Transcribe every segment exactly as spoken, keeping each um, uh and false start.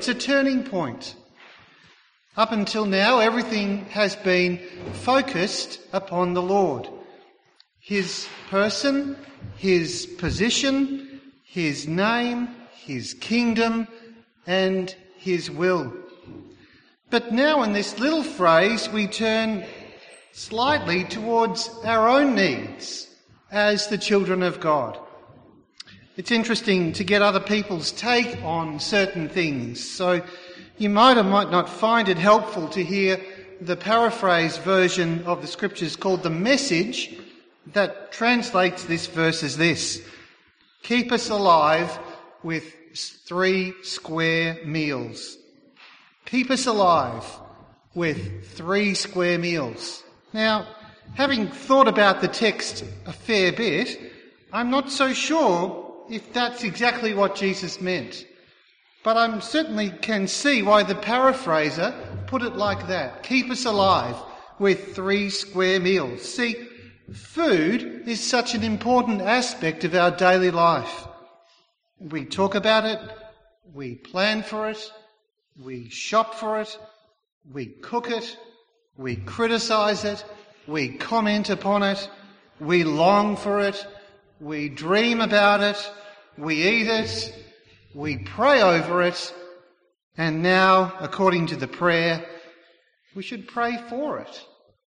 It's a turning point. Up until now, everything has been focused upon the Lord. His person, his position, his name, his kingdom, and his will. But now in this little phrase, we turn slightly towards our own needs as the children of God. It's interesting to get other people's take on certain things. So you might or might not find it helpful to hear the paraphrase version of the scriptures called The Message that translates this verse as this: keep us alive with three square meals. Keep us alive with three square meals. Now, having thought about the text a fair bit, I'm not so sure if that's exactly what Jesus meant. But I certainly can see why the paraphraser put it like that. Keep us alive with three square meals. See, food is such an important aspect of our daily life. We talk about it, we plan for it, we shop for it, we cook it, we criticise it, we comment upon it, we long for it, we dream about it, we eat it, we pray over it, and now, according to the prayer, we should pray for it.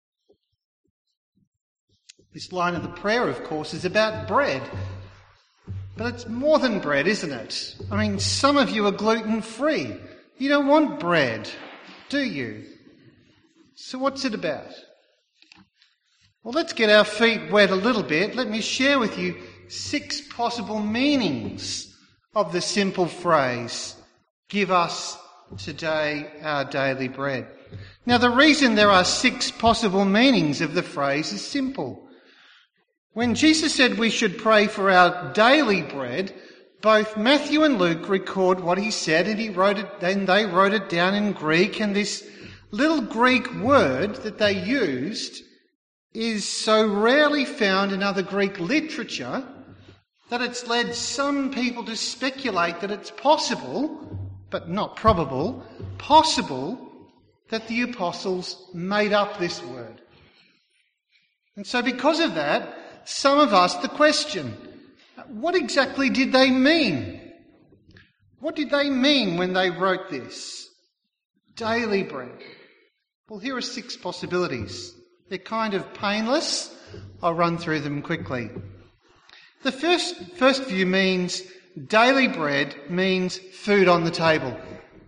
This line of the prayer, of course, is about bread. But it's more than bread, isn't it? I mean, some of you are gluten-free. You don't want bread, do you? So what's it about? Well, let's get our feet wet a little bit. Let me share with you six possible meanings of the simple phrase, give us today our daily bread. Now, the reason there are six possible meanings of the phrase is simple. When Jesus said we should pray for our daily bread, both Matthew and Luke record what he said, and he wrote it, and they wrote it down in Greek, and this little Greek word that they used is so rarely found in other Greek literature that it's led some people to speculate that it's possible, but not probable, possible that the apostles made up this word. And so because of that, some have asked the question, what exactly did they mean? What did they mean when they wrote this? Daily bread. Well, here are six possibilities. They're kind of painless. I'll run through them quickly. The first, first view means daily bread means food on the table.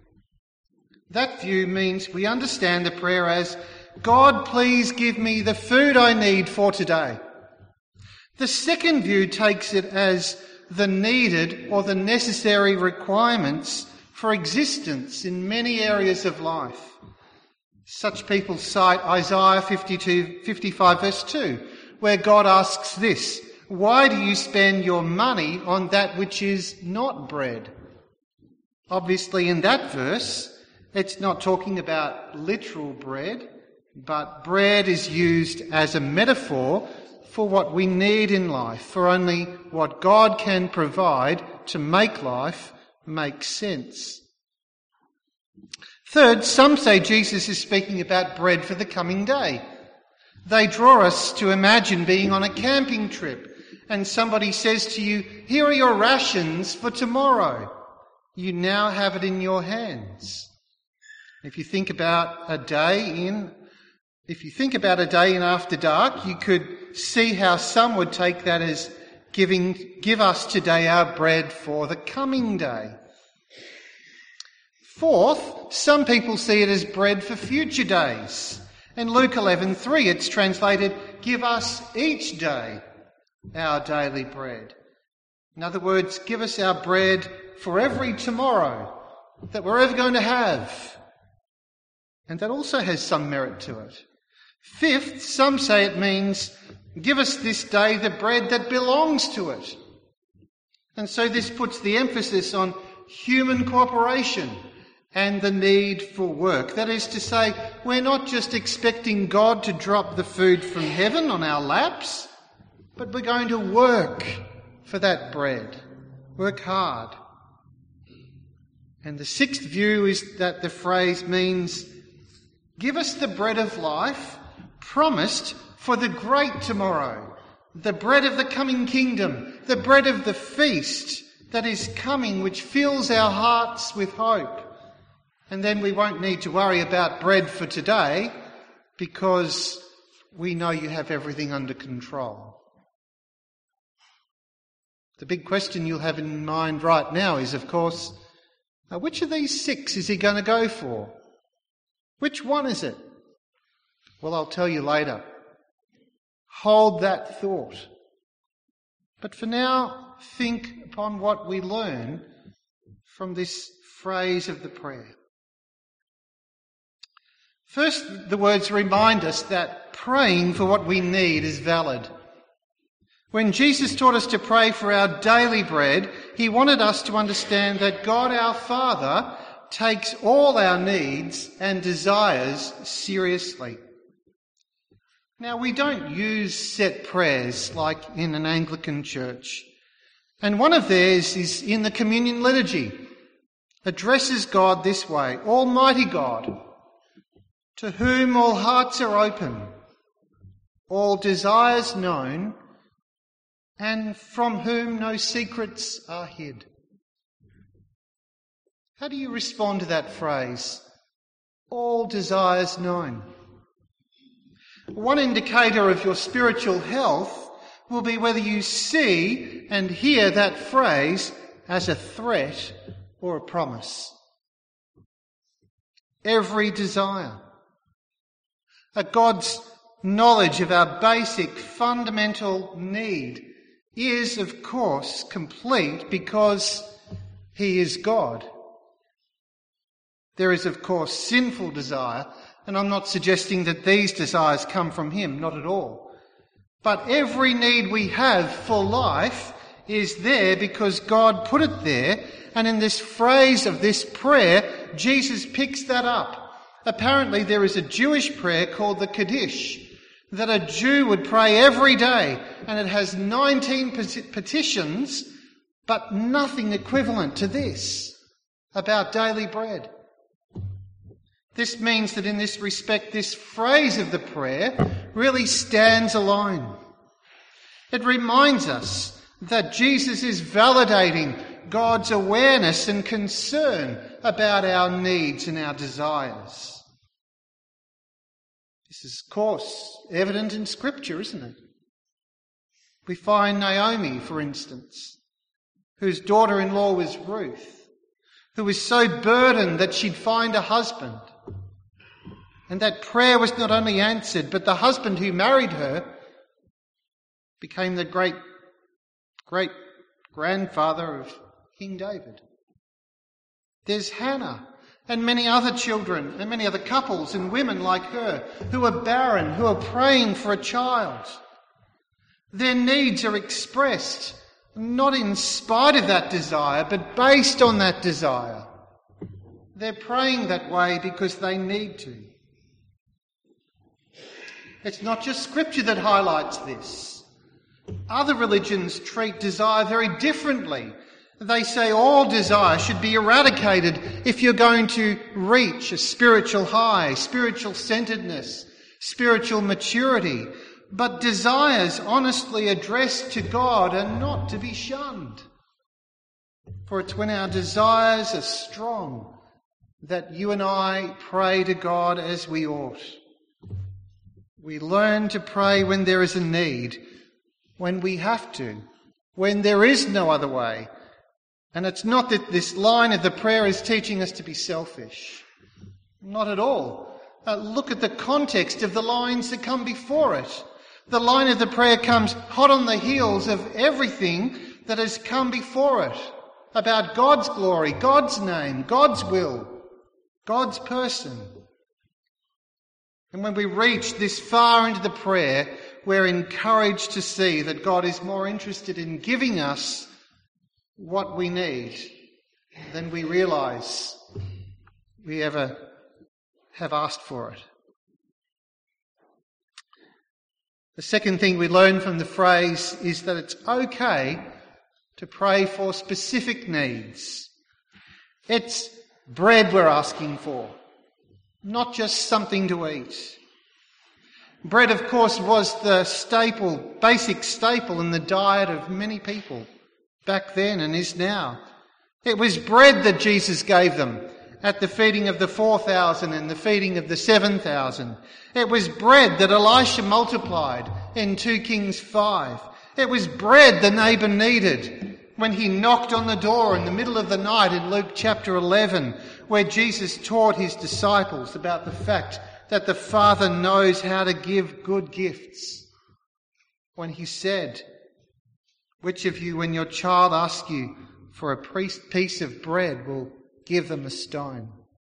That view means we understand the prayer as, God, please give me the food I need for today. The second view takes it as the needed or the necessary requirements for existence in many areas of life. Such people cite Isaiah fifty-two, fifty-five verse two, where God asks this, why do you spend your money on that which is not bread? Obviously in that verse, it's not talking about literal bread, but bread is used as a metaphor for what we need in life, for only what God can provide to make life make sense. Third, some say Jesus is speaking about bread for the coming day. They draw us to imagine being on a camping trip and somebody says to you, here are your rations for tomorrow. You now have it in your hands. If you think about a day in, if you think about a day in after dark, you could see how some would take that as giving, give us today our bread for the coming day. Fourth, some people see it as bread for future days. In Luke eleven three, it's translated, give us each day our daily bread. In other words, give us our bread for every tomorrow that we're ever going to have. And that also has some merit to it. Fifth, some say it means, give us this day the bread that belongs to it. And so this puts the emphasis on human cooperation and the need for work. That is to say, we're not just expecting God to drop the food from heaven on our laps, but we're going to work for that bread. Work hard. And the sixth view is that the phrase means, give us the bread of life promised for the great tomorrow, the bread of the coming kingdom, the bread of the feast that is coming, which fills our hearts with hope. And then we won't need to worry about bread for today because we know you have everything under control. The big question you'll have in mind right now is, of course, uh, which of these six is he going to go for? Which one is it? Well, I'll tell you later. Hold that thought. But for now, think upon what we learn from this phrase of the prayer. First, the words remind us that praying for what we need is valid. When Jesus taught us to pray for our daily bread, he wanted us to understand that God our Father takes all our needs and desires seriously. Now, we don't use set prayers like in an Anglican church. And one of theirs is in the communion liturgy. Addresses God this way: Almighty God, to whom all hearts are open, all desires known, and from whom no secrets are hid. How do you respond to that phrase? All desires known. One indicator of your spiritual health will be whether you see and hear that phrase as a threat or a promise. Every desire. A God's knowledge of our basic fundamental need is, of course, complete because he is God. There is, of course, sinful desire, and I'm not suggesting that these desires come from him, not at all. But every need we have for life is there because God put it there, and in this phrase of this prayer, Jesus picks that up. Apparently there is a Jewish prayer called the Kaddish that a Jew would pray every day, and it has nineteen petitions, but nothing equivalent to this about daily bread. This means that in this respect, this phrase of the prayer really stands alone. It reminds us that Jesus is validating God's awareness and concern about our needs and our desires. This is, of course, evident in Scripture, isn't it? We find Naomi, for instance, whose daughter-in-law was Ruth, who was so burdened that she'd find a husband. And that prayer was not only answered, but the husband who married her became the great, great grandfather of King David. There's Hannah and many other children and many other couples and women like her who are barren, who are praying for a child. Their needs are expressed not in spite of that desire, but based on that desire. They're praying that way because they need to. It's not just Scripture that highlights this. Other religions treat desire very differently. They say all desire should be eradicated if you're going to reach a spiritual high, spiritual centeredness, spiritual maturity. But desires honestly addressed to God are not to be shunned. For it's when our desires are strong that you and I pray to God as we ought. We learn to pray when there is a need, when we have to, when there is no other way. And it's not that this line of the prayer is teaching us to be selfish. Not at all. Uh, look at the context of the lines that come before it. The line of the prayer comes hot on the heels of everything that has come before it about God's glory, God's name, God's will, God's person. And when we reach this far into the prayer, we're encouraged to see that God is more interested in giving us what we need than we realise we ever have asked for it. The second thing we learn from the phrase is that it's okay to pray for specific needs. It's Bread we're asking for, not just something to eat. Bread, of course, was the staple, basic staple in the diet of many people back then and is now. It was bread that Jesus gave them at the feeding of the four thousand and the feeding of the seven thousand. It was bread that Elisha multiplied in two Kings five. It was bread the neighbour needed when he knocked on the door in the middle of the night in Luke chapter eleven, where Jesus taught his disciples about the fact that the Father knows how to give good gifts. When he said, "Which of you, when your child asks you for a piece of bread, will give them a stone?"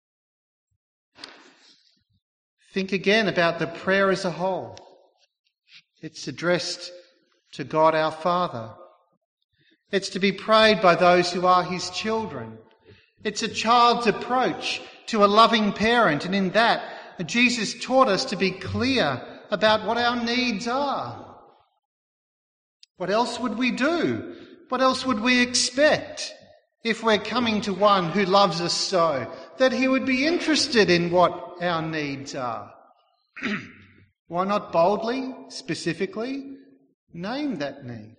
Think again about the prayer as a whole. It's addressed to God our Father. It's to be prayed by those who are his children. It's a child's approach to a loving parent, and in that, Jesus taught us to be clear about what our needs are. What else would we do? What else would we expect if we're coming to one who loves us so that he would be interested in what our needs are? Why not boldly, specifically, name that need?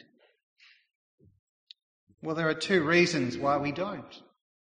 Well, there are two reasons why we don't.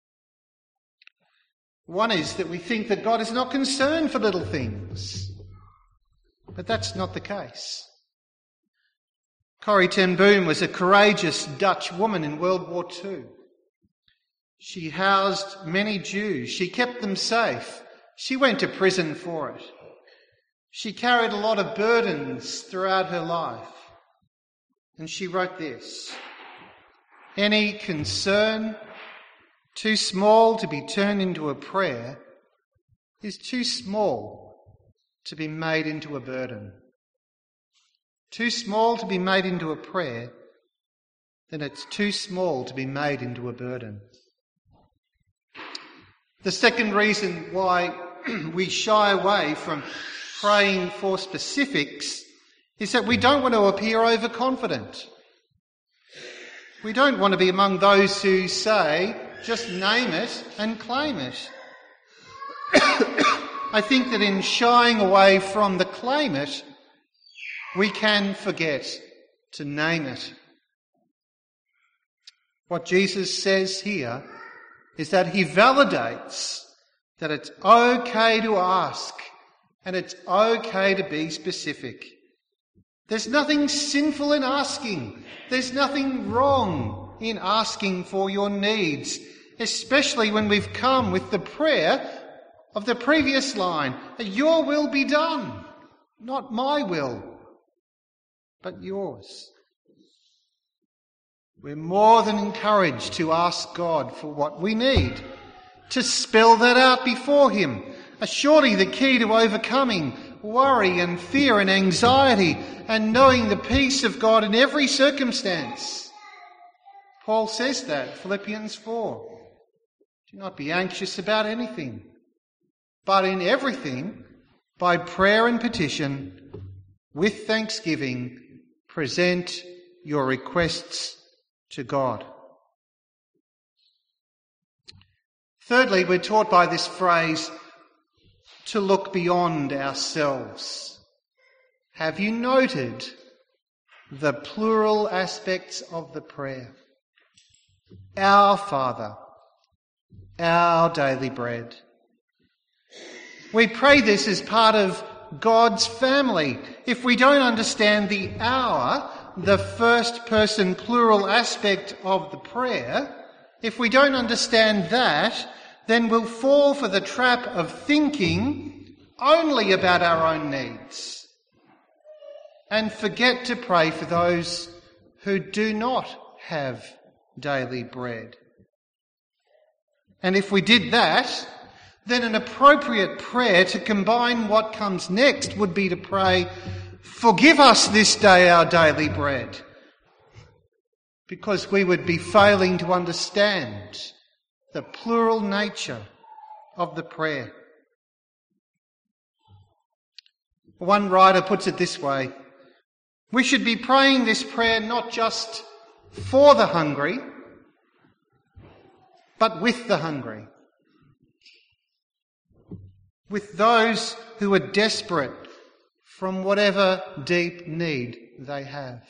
One is that we think that God is not concerned for little things. But that's not the case. Corrie ten Boom was a courageous Dutch woman in World War Two. She housed many Jews. She kept them safe. She went to prison for it. She carried a lot of burdens throughout her life. And she wrote this: "Any concern too small to be turned into a prayer is too small to be made into a burden." Too small to be made into a prayer, then it's too small to be made into a burden. The second reason why we shy away from praying for specifics is that we don't want to appear overconfident. We don't want to be among those who say, just name it and claim it. I think that in shying away from the claim it, we can forget to name it. What Jesus says here is that he validates that it's okay to ask and it's okay to be specific. There's nothing sinful in asking. There's nothing wrong in asking for your needs, especially when we've come with the prayer of the previous line, "Your will be done, not my will, but yours." We're more than encouraged to ask God for what we need, to spell that out before him. Surely the key to overcoming worry and fear and anxiety and knowing the peace of God in every circumstance. Paul says that, Philippians four. Do not be anxious about anything, but in everything, by prayer and petition, with thanksgiving, present your requests to God. Thirdly, we're taught by this phrase to look beyond ourselves. Have you noted the plural aspects of the prayer? Our Father, our daily bread. We pray this as part of God's family. If we don't understand the our, the first person plural aspect of the prayer, if we don't understand that, then we'll fall for the trap of thinking only about our own needs and forget to pray for those who do not have daily bread. And if we did that, then an appropriate prayer to combine what comes next would be to pray, "Forgive us this day our daily bread," because we would be failing to understand the plural nature of the prayer. One writer puts it this way: we should be praying this prayer not just for the hungry, but with the hungry. with those who are desperate from whatever deep need they have.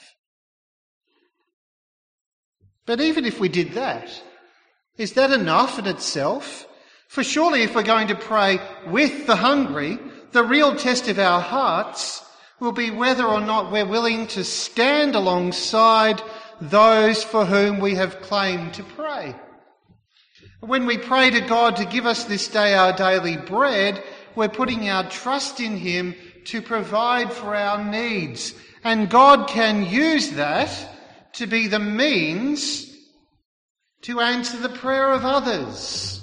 But even if we did that, is that enough in itself? For surely if we're going to pray with the hungry, the real test of our hearts will be whether or not we're willing to stand alongside those for whom we have claimed to pray. When we pray to God to give us this day our daily bread, we're putting our trust in him to provide for our needs. And God can use that to be the means to answer the prayer of others.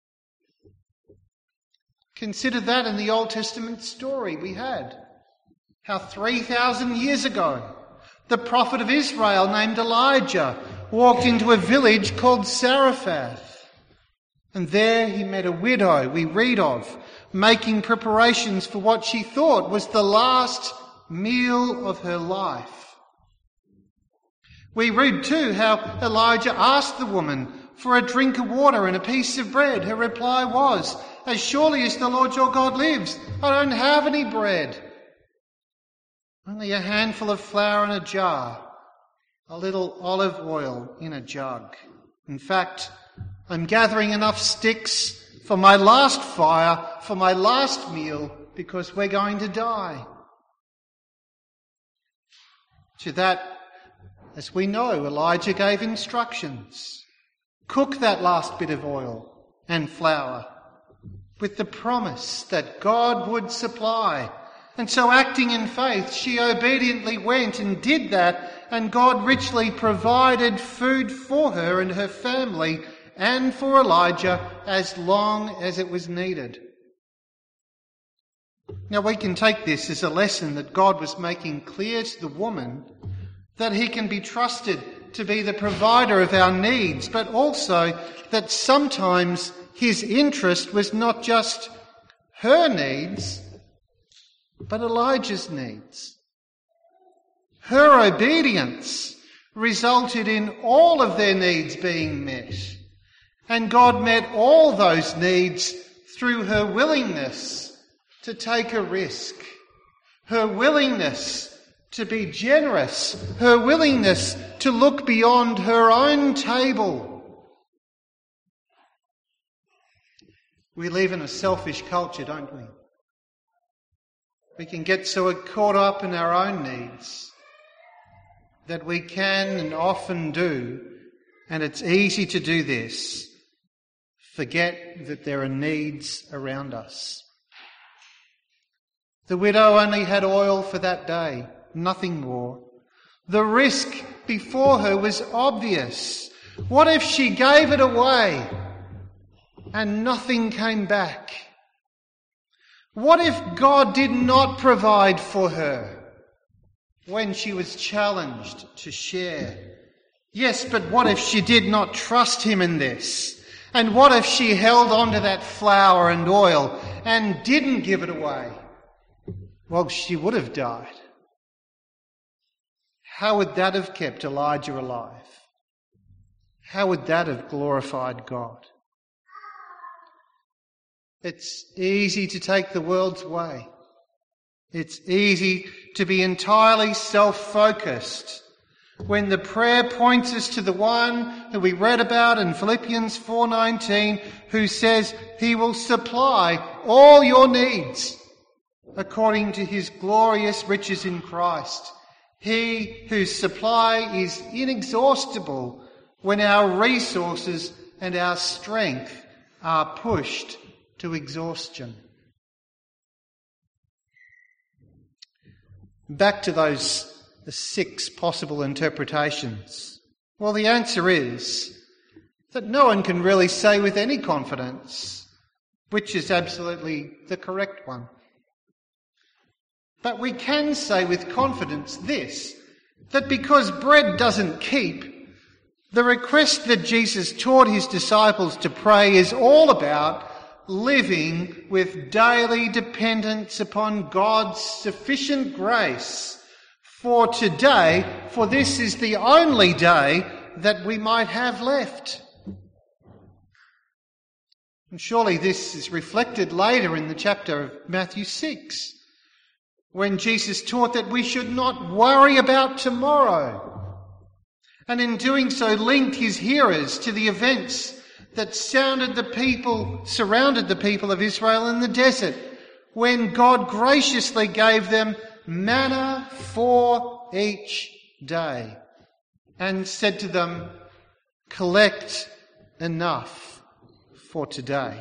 Consider that in the Old Testament story we had. How three thousand years ago, the prophet of Israel named Elijah walked into a village called Zarephath. And there he met a widow we read of, making preparations for what she thought was the last meal of her life. We read too how Elijah asked the woman for a drink of water and a piece of bread. Her reply was, "As surely as the Lord your God lives, I don't have any bread. Only a handful of flour in a jar, a little olive oil in a jug. In fact, I'm gathering enough sticks for my last fire, for my last meal, because we're going to die." To that, as we know, Elijah gave instructions. Cook that last bit of oil and flour with the promise that God would supply. And so, acting in faith, she obediently went and did that, and God richly provided food for her and her family and for Elijah as long as it was needed. Now, we can take this as a lesson that God was making clear to the woman that he can be trusted to be the provider of our needs, but also that sometimes his interest was not just her needs, but Elijah's needs. Her obedience resulted in all of their needs being met. And God met all those needs through her willingness to take a risk, her willingness to be generous, her willingness to look beyond her own table. We live in a selfish culture, don't we? We can get so caught up in our own needs that we can and often do, and it's easy to do this, forget that there are needs around us. The widow only had oil for that day, nothing more. The risk before her was obvious. What if she gave it away and nothing came back? What if God did not provide for her when she was challenged to share? Yes, but what if she did not trust him in this? And what if she held on to that flour and oil and didn't give it away? Well, she would have died. How would that have kept Elijah alive? How would that have glorified God? It's easy to take the world's way. It's easy to be entirely self-focused when the prayer points us to the one who we read about in Philippians four nineteen, who says he will supply all your needs according to his glorious riches in Christ. He whose supply is inexhaustible when our resources and our strength are pushed to exhaustion. Back to those the six possible interpretations. Well, the answer is that no one can really say with any confidence which is absolutely the correct one. But we can say with confidence this, that because bread doesn't keep, the request that Jesus taught his disciples to pray is all about living with daily dependence upon God's sufficient grace for today, for this is the only day that we might have left. And surely this is reflected later in the chapter of Matthew six, when Jesus taught that we should not worry about tomorrow, and in doing so linked his hearers to the events that sounded the people, surrounded the people of Israel in the desert, when God graciously gave them manna for each day and said to them, collect enough for today.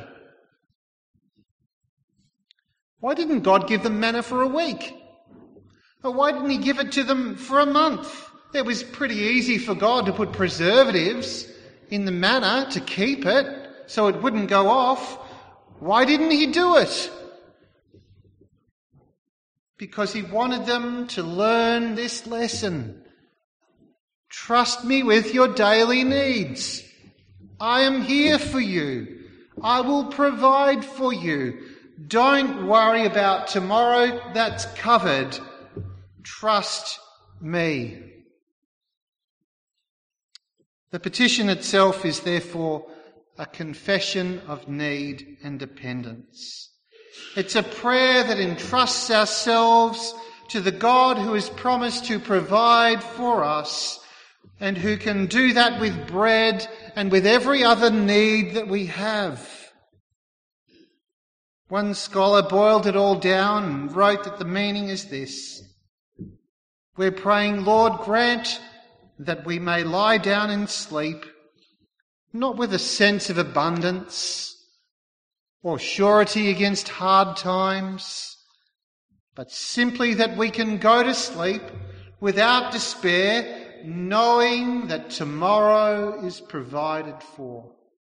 Why didn't God give them manna for a week? Or why didn't he give it to them for a month? It was pretty easy for God to put preservatives in the manna to keep it so it wouldn't go off. Why didn't he do it? Because he wanted them to learn this lesson. Trust me with your daily needs. I am here for you. I will provide for you. Don't worry about tomorrow. That's covered. Trust me. The petition itself is therefore a confession of need and dependence. It's a prayer that entrusts ourselves to the God who has promised to provide for us and who can do that with bread and with every other need that we have. One scholar boiled it all down and wrote that the meaning is this: we're praying, Lord, grant that we may lie down and sleep, not with a sense of abundance or surety against hard times, but simply that we can go to sleep without despair, knowing that tomorrow is provided for.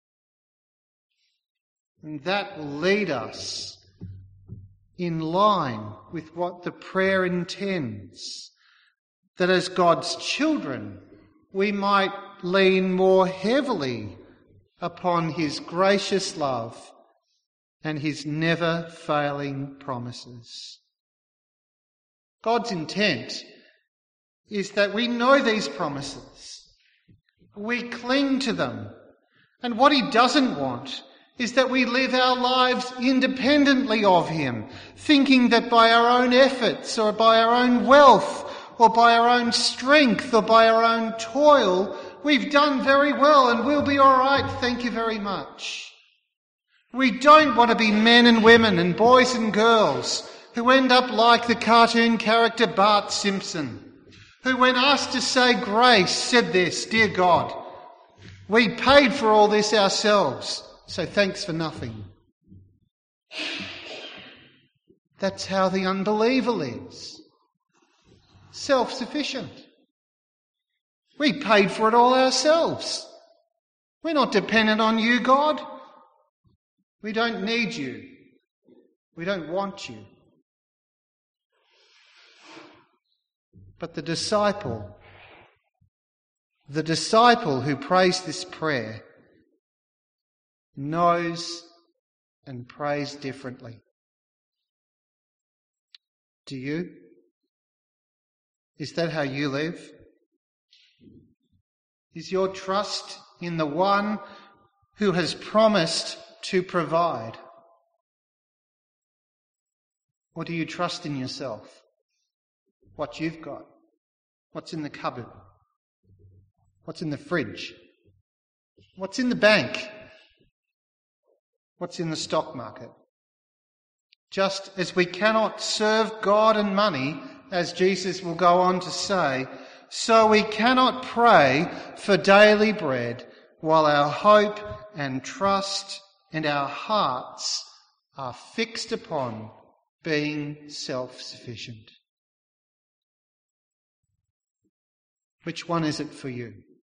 And that will lead us in line with what the prayer intends, that as God's children we might lean more heavily upon his gracious love and his never-failing promises. God's intent is that we know these promises, we cling to them, and what he doesn't want is that we live our lives independently of him, thinking that by our own efforts or by our own wealth or by our own strength or by our own toil, we've done very well and we'll be all right, thank you very much. We don't want to be men and women and boys and girls who end up like the cartoon character Bart Simpson, who when asked to say grace said this: "Dear God, we paid for all this ourselves, so thanks for nothing." That's how the unbeliever lives. Self-sufficient. We paid for it all ourselves. We're not dependent on you, God. We don't need you. We don't want you. But the disciple, the disciple who prays this prayer, knows and prays differently. Do you? Is that how you live? Is your trust in the one who has promised to provide? Or do you trust in yourself? What you've got? What's in the cupboard? What's in the fridge? What's in the bank? What's in the stock market? Just as we cannot serve God and money, as Jesus will go on to say, so we cannot pray for daily bread while our hope and trust and our hearts are fixed upon being self-sufficient. Which one is it for you?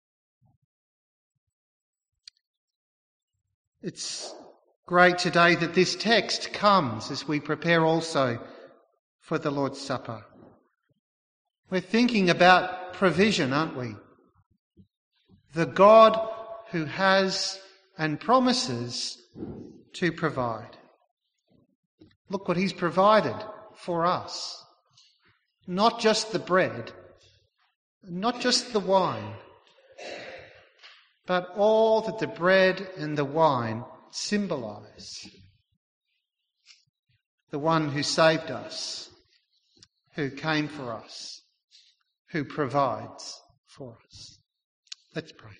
It's great today that this text comes as we prepare also for the Lord's Supper. We're thinking about provision, aren't we? The God who has and promises to provide. Look what he's provided for us. Not just the bread, not just the wine, but all that the bread and the wine symbolise the one who saved us, who came for us, who provides for us. Let's pray.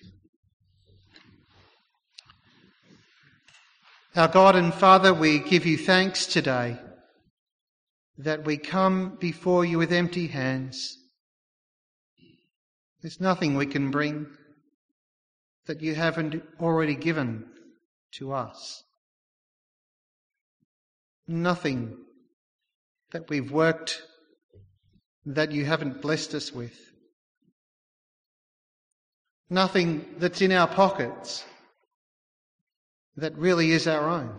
Our God and Father, we give you thanks today that we come before you with empty hands. There's nothing we can bring that you haven't already given to us. Nothing that we've worked that you haven't blessed us with. Nothing that's in our pockets that really is our own.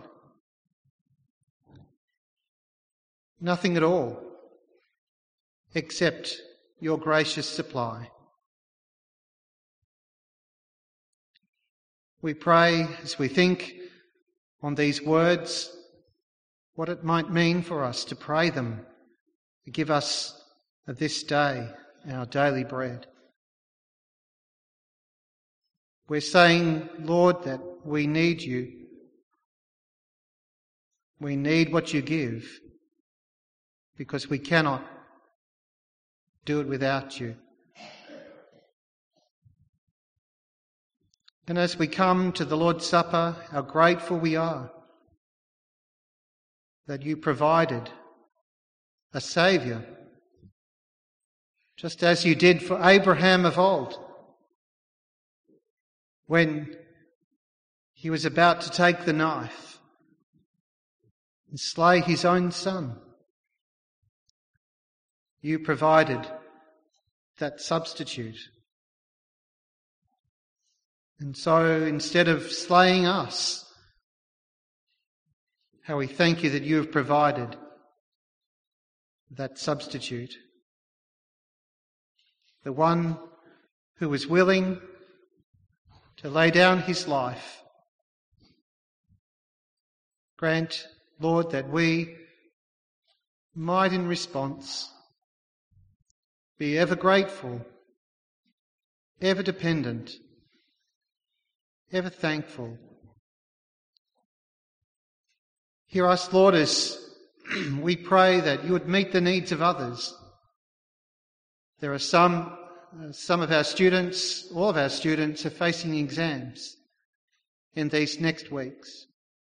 Nothing at all except your gracious supply. We pray as we think on these words what it might mean for us to pray them. Give us this day our daily bread. We're saying, Lord, that we need you. We need what you give because we cannot do it without you. And as we come to the Lord's Supper, how grateful we are that you provided a Saviour, just as you did for Abraham of old, when he was about to take the knife and slay his own son. You provided that substitute. And so instead of slaying us, how we thank you that you have provided that substitute. The one who was willing to lay down his life. Grant, Lord, that we might in response be ever grateful, ever dependent, ever thankful. Hear us, Lord, as we pray that you would meet the needs of others. There are some, uh, some of our students, all of our students are facing exams in these next weeks.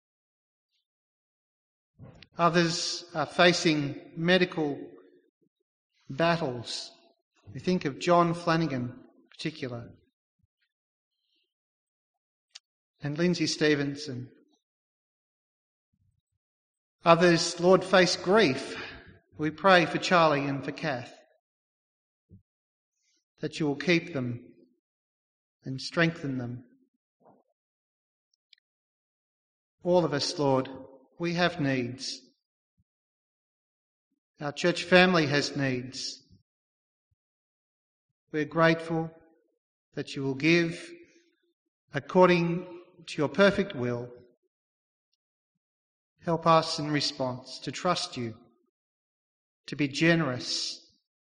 Others are facing medical battles. We think of John Flanagan in particular, and Lindsay Stevenson. Others, Lord, face grief. We pray for Charlie and for Kath, that you will keep them and strengthen them. All of us, Lord, we have needs. Our church family has needs. We're grateful that you will give according to your perfect will. Help us in response to trust you, to be generous,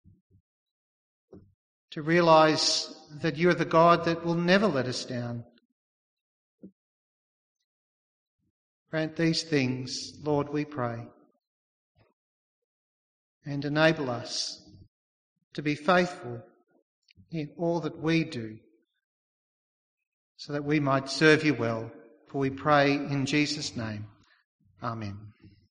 to realise that you are the God that will never let us down. Grant these things, Lord, we pray, and enable us to be faithful in all that we do, so that we might serve you well. For we pray in Jesus' name. Amen.